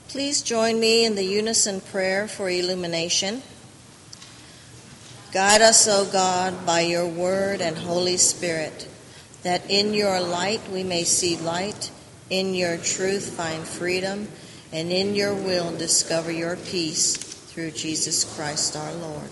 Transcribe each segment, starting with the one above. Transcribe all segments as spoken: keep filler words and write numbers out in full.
Please join me in the unison prayer for illumination. Guide us, O God, by your word and Holy Spirit, that in your light we may see light, in your truth find freedom, and in your will discover your peace through Jesus Christ our Lord.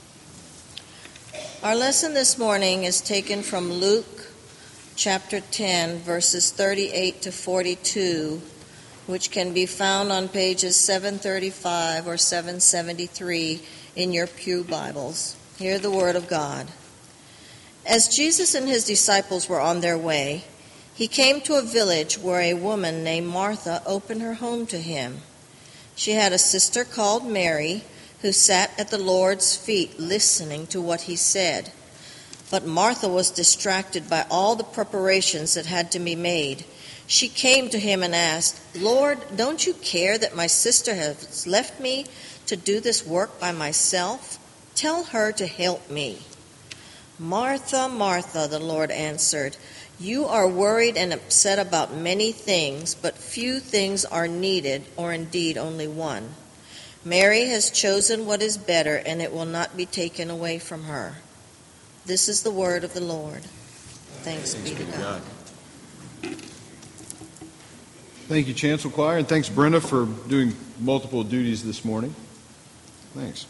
Our lesson this morning is taken from Luke chapter ten, verses thirty-eight to forty-two, which can be found on pages seven thirty-five or seven seventy-three in your pew Bibles. Hear the word of God. As Jesus and his disciples were on their way, he came to a village where a woman named Martha opened her home to him. She had a sister called Mary, who sat at the Lord's feet listening to what he said. But Martha was distracted by all the preparations that had to be made. She came to him and asked, "Lord, don't you care that my sister has left me to do this work by myself? Tell her to help me." "Martha, Martha," the Lord answered, "you are worried and upset about many things, but few things are needed, or indeed only one. Mary has chosen what is better, and it will not be taken away from her." This is the word of the Lord. Thanks, Thanks be to God. God. Thank you, Chancel Choir, and thanks, Brenda, for doing multiple duties this morning. Thanks.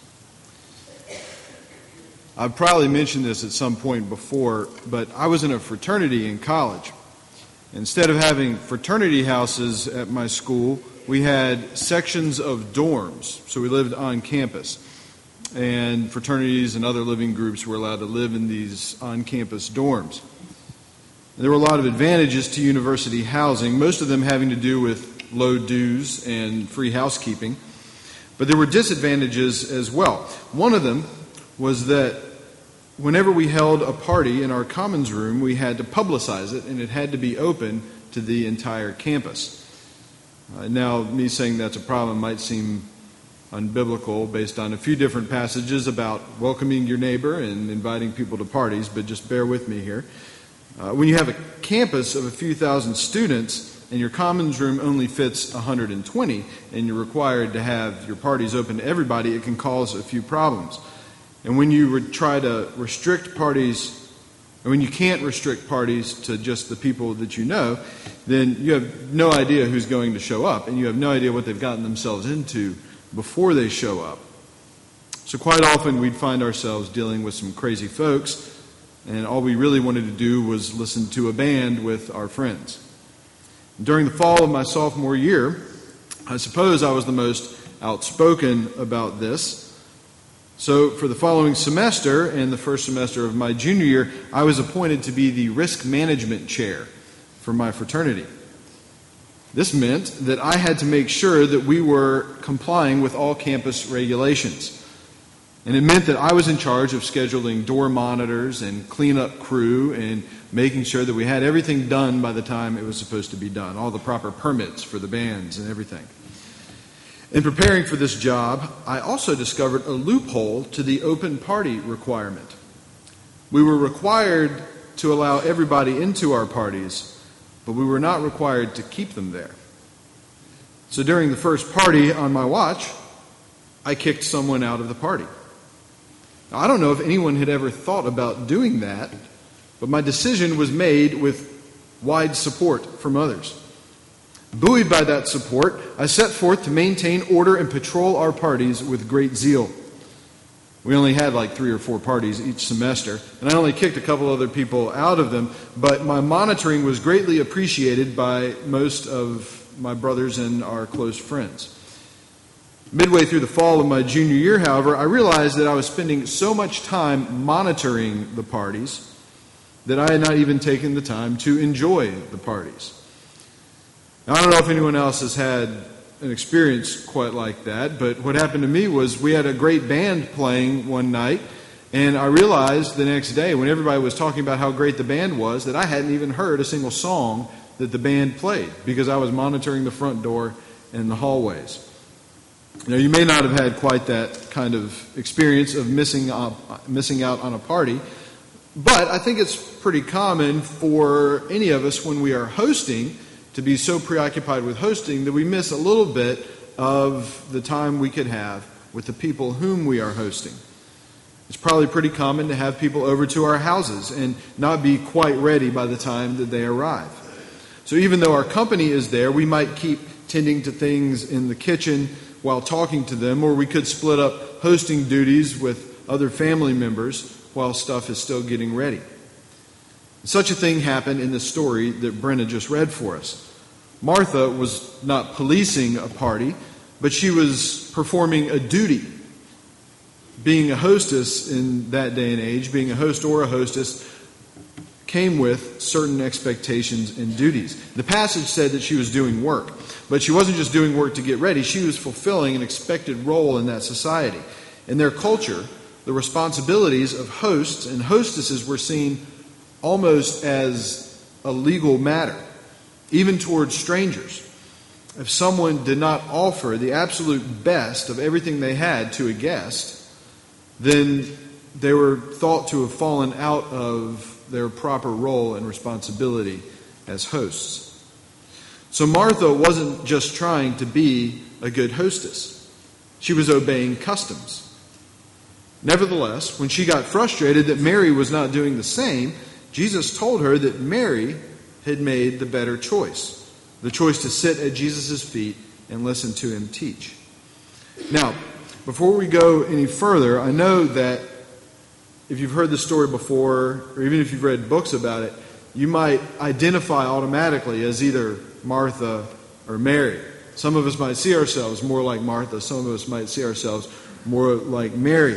I've probably mentioned this at some point before, but I was in a fraternity in college. Instead of having fraternity houses at my school, we had sections of dorms, so we lived on campus. And fraternities and other living groups were allowed to live in these on-campus dorms. There were a lot of advantages to university housing, most of them having to do with low dues and free housekeeping. But there were disadvantages as well. One of them was that whenever we held a party in our commons room, we had to publicize it, and it had to be open to the entire campus. Uh, now, me saying that's a problem might seem unbiblical based on a few different passages about welcoming your neighbor and inviting people to parties, but just bear with me here. Uh, when you have a campus of a few thousand students and your commons room only fits one hundred twenty and you're required to have your parties open to everybody, it can cause a few problems. And when you re- try to restrict parties, or when you can't restrict parties to just the people that you know, then you have no idea who's going to show up, and you have no idea what they've gotten themselves into before they show up. So quite often we'd find ourselves dealing with some crazy folks, and all we really wanted to do was listen to a band with our friends. During the fall of my sophomore year, I suppose I was the most outspoken about this. So for the following semester and the first semester of my junior year, I was appointed to be the risk management chair for my fraternity. This meant that I had to make sure that we were complying with all campus regulations. And it meant that I was in charge of scheduling door monitors and cleanup crew and making sure that we had everything done by the time it was supposed to be done, all the proper permits for the bands and everything. In preparing for this job, I also discovered a loophole to the open party requirement. We were required to allow everybody into our parties, but we were not required to keep them there. So during the first party on my watch, I kicked someone out of the party. Now, I don't know if anyone had ever thought about doing that, but my decision was made with wide support from others. Buoyed by that support, I set forth to maintain order and patrol our parties with great zeal. We only had like three or four parties each semester, and I only kicked a couple other people out of them, but my monitoring was greatly appreciated by most of my brothers and our close friends. Midway through the fall of my junior year, however, I realized that I was spending so much time monitoring the parties that I had not even taken the time to enjoy the parties. Now, I don't know if anyone else has had an experience quite like that, but what happened to me was we had a great band playing one night, and I realized the next day when everybody was talking about how great the band was that I hadn't even heard a single song that the band played because I was monitoring the front door and the hallways. Now, you may not have had quite that kind of experience of missing out, missing out on a party, but I think it's pretty common for any of us when we are hosting to be so preoccupied with hosting that we miss a little bit of the time we could have with the people whom we are hosting. It's probably pretty common to have people over to our houses and not be quite ready by the time that they arrive. So even though our company is there, we might keep tending to things in the kitchen while talking to them, or we could split up hosting duties with other family members while stuff is still getting ready. Such a thing happened in the story that Brenna just read for us. Martha was not policing a party, but she was performing a duty. Being a hostess in that day and age, being a host or a hostess, came with certain expectations and duties. The passage said that she was doing work, but she wasn't just doing work to get ready. She was fulfilling an expected role in that society. In their culture, the responsibilities of hosts and hostesses were seen almost as a legal matter, even towards strangers. If someone did not offer the absolute best of everything they had to a guest, then they were thought to have fallen out of their proper role and responsibility as hosts. So Martha wasn't just trying to be a good hostess. She was obeying customs. Nevertheless, when she got frustrated that Mary was not doing the same, Jesus told her that Mary had made the better choice. The choice to sit at Jesus' feet and listen to him teach. Now, before we go any further, I know that if you've heard the story before, or even if you've read books about it, you might identify automatically as either Martha or Mary. Some of us might see ourselves more like Martha. Some of us might see ourselves more like Mary.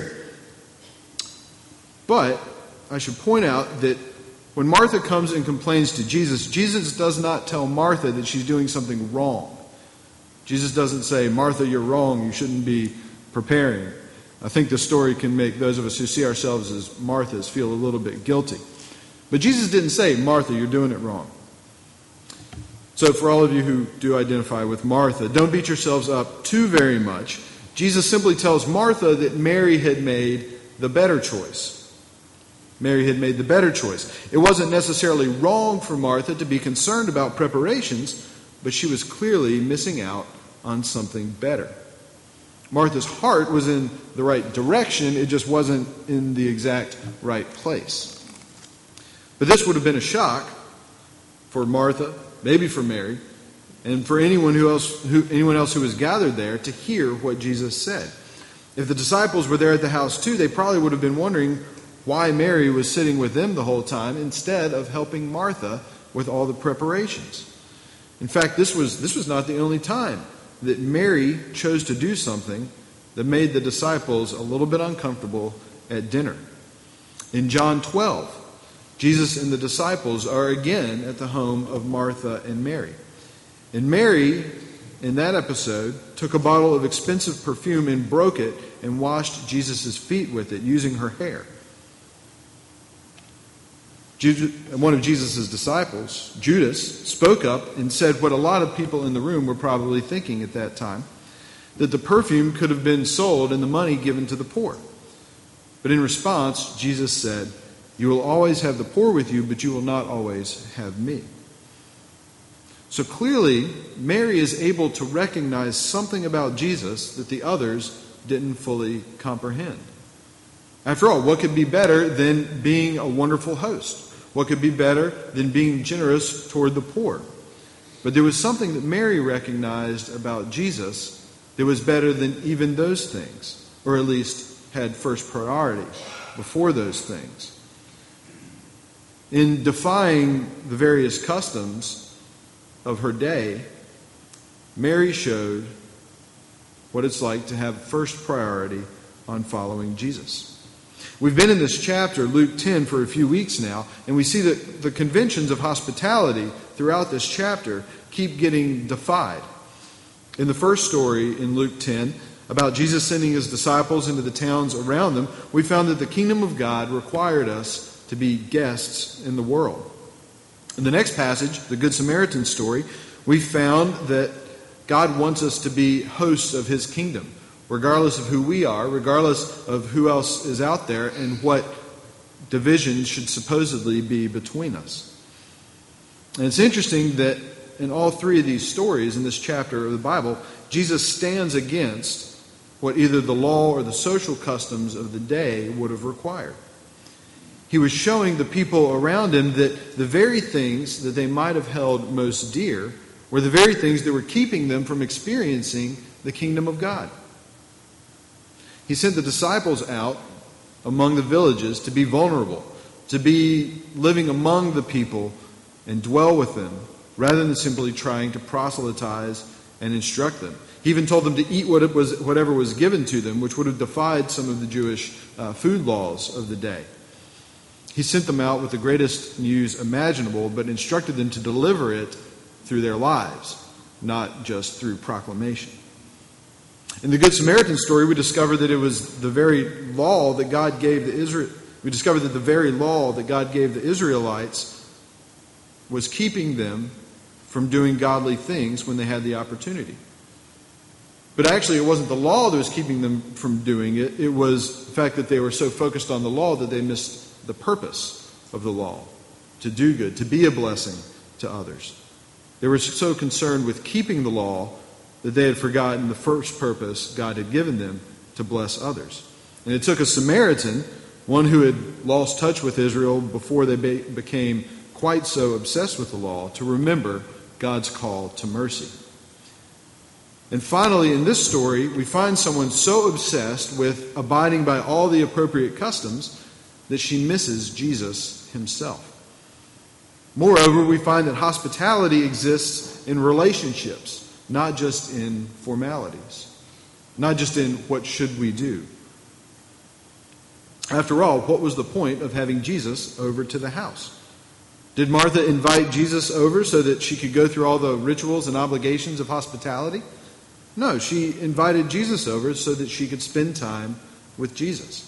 But I should point out that when Martha comes and complains to Jesus, Jesus does not tell Martha that she's doing something wrong. Jesus doesn't say, Martha, you're wrong, you shouldn't be preparing. I think the story can make those of us who see ourselves as Marthas feel a little bit guilty. But Jesus didn't say, Martha, you're doing it wrong. So for all of you who do identify with Martha, don't beat yourselves up too very much. Jesus simply tells Martha that Mary had made the better choice. Mary had made the better choice. It wasn't necessarily wrong for Martha to be concerned about preparations, but she was clearly missing out on something better. Martha's heart was in the right direction, it just wasn't in the exact right place. But this would have been a shock for Martha, maybe for Mary, and for anyone who else who anyone else who was gathered there to hear what Jesus said. If the disciples were there at the house too, they probably would have been wondering why Mary was sitting with them the whole time instead of helping Martha with all the preparations. In fact, this was this was not the only time that Mary chose to do something that made the disciples a little bit uncomfortable at dinner. In John twelve, Jesus and the disciples are again at the home of Martha and Mary. And Mary, in that episode, took a bottle of expensive perfume and broke it and washed Jesus' feet with it using her hair. One of Jesus' disciples, Judas, spoke up and said what a lot of people in the room were probably thinking at that time, that the perfume could have been sold and the money given to the poor. But in response, Jesus said, "You will always have the poor with you, but you will not always have me." So clearly, Mary is able to recognize something about Jesus that the others didn't fully comprehend. After all, what could be better than being a wonderful host? What could be better than being generous toward the poor? But there was something that Mary recognized about Jesus that was better than even those things, or at least had first priority before those things. In defying the various customs of her day, Mary showed what it's like to have first priority on following Jesus. We've been in this chapter, Luke ten, for a few weeks now, and we see that the conventions of hospitality throughout this chapter keep getting defied. In the first story in Luke ten, about Jesus sending his disciples into the towns around them, we found that the kingdom of God required us to be guests in the world. In the next passage, the Good Samaritan story, we found that God wants us to be hosts of his kingdom, regardless of who we are, regardless of who else is out there, and what divisions should supposedly be between us. And it's interesting that in all three of these stories in this chapter of the Bible, Jesus stands against what either the law or the social customs of the day would have required. He was showing the people around him that the very things that they might have held most dear were the very things that were keeping them from experiencing the kingdom of God. He sent the disciples out among the villages to be vulnerable, to be living among the people and dwell with them, rather than simply trying to proselytize and instruct them. He even told them to eat what it was, whatever was given to them, which would have defied some of the Jewish uh, food laws of the day. He sent them out with the greatest news imaginable, but instructed them to deliver it through their lives, not just through proclamation. In the Good Samaritan story, we discover that it was the very law that God gave the Israel. We discover that the very law that God gave the Israelites was keeping them from doing godly things when they had the opportunity. But actually, it wasn't the law that was keeping them from doing it. It was the fact that they were so focused on the law that they missed the purpose of the law, to do good, to be a blessing to others. They were so concerned with keeping the law that they had forgotten the first purpose God had given them, to bless others. And it took a Samaritan, one who had lost touch with Israel before they be- became quite so obsessed with the law, to remember God's call to mercy. And finally, in this story, we find someone so obsessed with abiding by all the appropriate customs that she misses Jesus himself. Moreover, we find that hospitality exists in relationships, not just in formalities, not just in what should we do. After all, what was the point of having Jesus over to the house? Did Martha invite Jesus over so that she could go through all the rituals and obligations of hospitality? No, she invited Jesus over so that she could spend time with Jesus.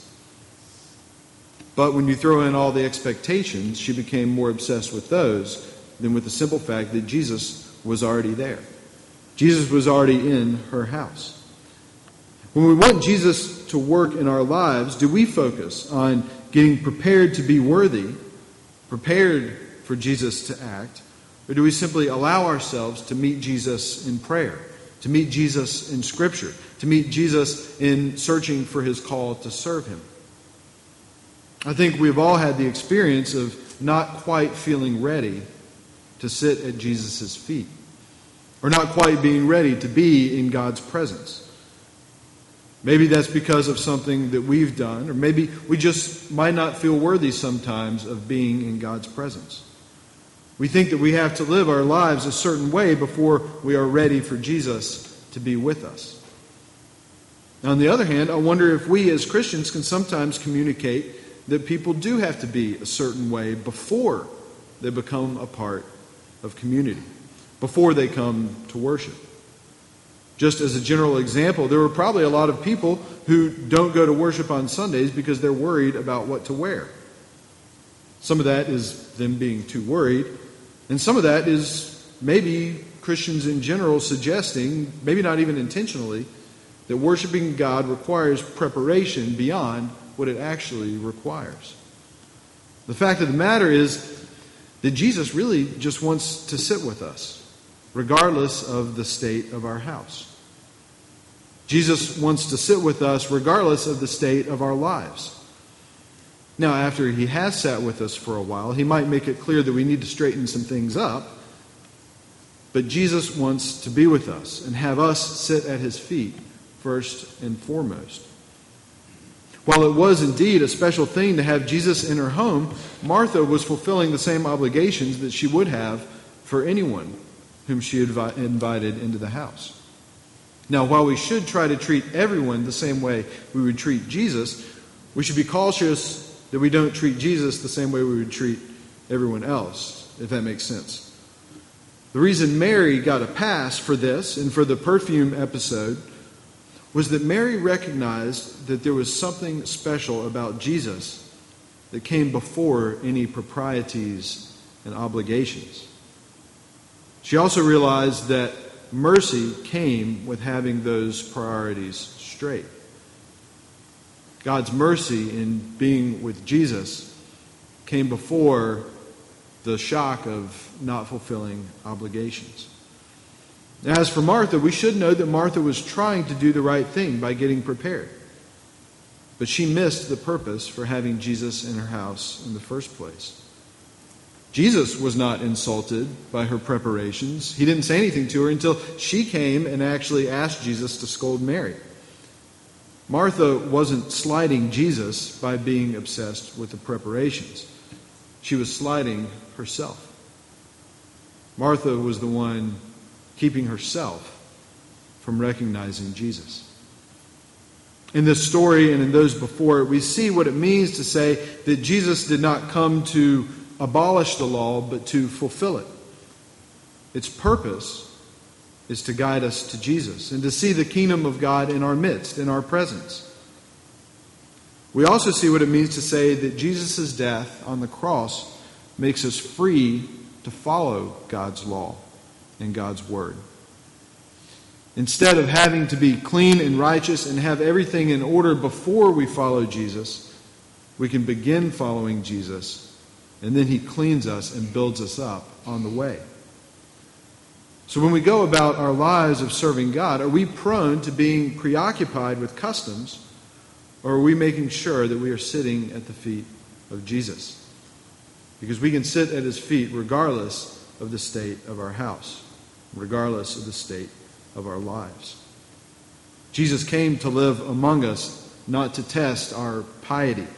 But when you throw in all the expectations, she became more obsessed with those than with the simple fact that Jesus was already there. Jesus was already in her house. When we want Jesus to work in our lives, do we focus on getting prepared to be worthy, prepared for Jesus to act, or do we simply allow ourselves to meet Jesus in prayer, to meet Jesus in Scripture, to meet Jesus in searching for his call to serve him? I think we've all had the experience of not quite feeling ready to sit at Jesus' feet, or not quite being ready to be in God's presence. Maybe that's because of something that we've done, or maybe we just might not feel worthy sometimes of being in God's presence. We think that we have to live our lives a certain way before we are ready for Jesus to be with us. On the other hand, I wonder if we as Christians can sometimes communicate that people do have to be a certain way before they become a part of community, before they come to worship. Just as a general example, there are probably a lot of people who don't go to worship on Sundays because they're worried about what to wear. Some of that is them being too worried, and some of that is maybe Christians in general suggesting, maybe not even intentionally, that worshiping God requires preparation beyond what it actually requires. The fact of the matter is that Jesus really just wants to sit with us, regardless of the state of our house. Jesus wants to sit with us regardless of the state of our lives. Now, after he has sat with us for a while, he might make it clear that we need to straighten some things up. But Jesus wants to be with us and have us sit at his feet first and foremost. While it was indeed a special thing to have Jesus in her home, Martha was fulfilling the same obligations that she would have for anyone whom she had invited into the house. Now, while we should try to treat everyone the same way we would treat Jesus, we should be cautious that we don't treat Jesus the same way we would treat everyone else, if that makes sense. The reason Mary got a pass for this and for the perfume episode was that Mary recognized that there was something special about Jesus that came before any proprieties and obligations. She also realized that mercy came with having those priorities straight. God's mercy in being with Jesus came before the shock of not fulfilling obligations. As for Martha, we should know that Martha was trying to do the right thing by getting prepared. But she missed the purpose for having Jesus in her house in the first place. Jesus was not insulted by her preparations. He didn't say anything to her until she came and actually asked Jesus to scold Mary. Martha wasn't slighting Jesus by being obsessed with the preparations. She was slighting herself. Martha was the one keeping herself from recognizing Jesus. In this story and in those before it, we see what it means to say that Jesus did not come to abolish the law, but to fulfill it. Its purpose is to guide us to Jesus and to see the kingdom of God in our midst, in our presence. We also see what it means to say that Jesus' death on the cross makes us free to follow God's law and God's word. Instead of having to be clean and righteous and have everything in order before we follow Jesus, we can begin following Jesus, and then he cleans us and builds us up on the way. So when we go about our lives of serving God, are we prone to being preoccupied with customs, or are we making sure that we are sitting at the feet of Jesus? Because we can sit at his feet regardless of the state of our house, regardless of the state of our lives. Jesus came to live among us, not to test our piety,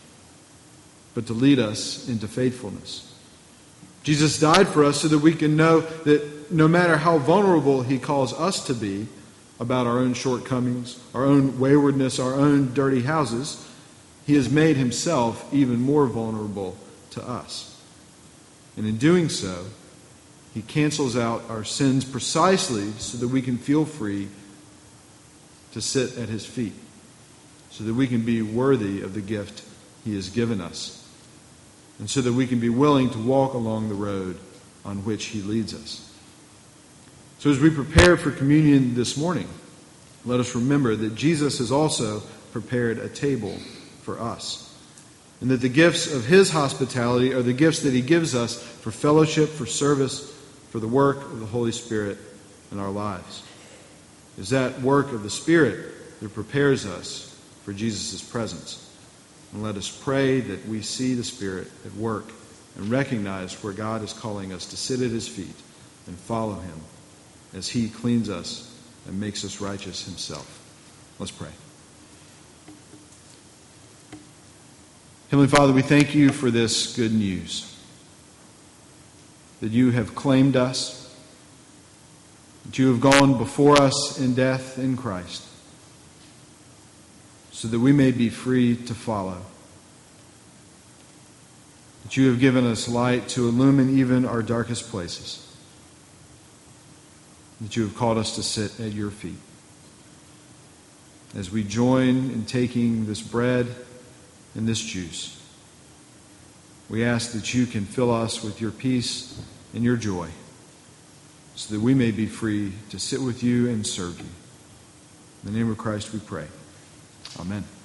but to lead us into faithfulness. Jesus died for us so that we can know that no matter how vulnerable he calls us to be about our own shortcomings, our own waywardness, our own dirty houses, he has made himself even more vulnerable to us. And in doing so, he cancels out our sins precisely so that we can feel free to sit at his feet, so that we can be worthy of the gift he has given us, and so that we can be willing to walk along the road on which he leads us. So as we prepare for communion this morning, let us remember that Jesus has also prepared a table for us, and that the gifts of his hospitality are the gifts that he gives us for fellowship, for service, for the work of the Holy Spirit in our lives. It's that work of the Spirit that prepares us for Jesus' presence. And let us pray that we see the Spirit at work and recognize where God is calling us to sit at his feet and follow him as he cleans us and makes us righteous himself. Let's pray. Heavenly Father, we thank you for this good news, that you have claimed us, that you have gone before us in death in Christ, so that we may be free to follow. That you have given us light to illumine even our darkest places. That you have called us to sit at your feet. As we join in taking this bread and this juice, we ask that you can fill us with your peace and your joy, so that we may be free to sit with you and serve you. In the name of Christ we pray. Amen.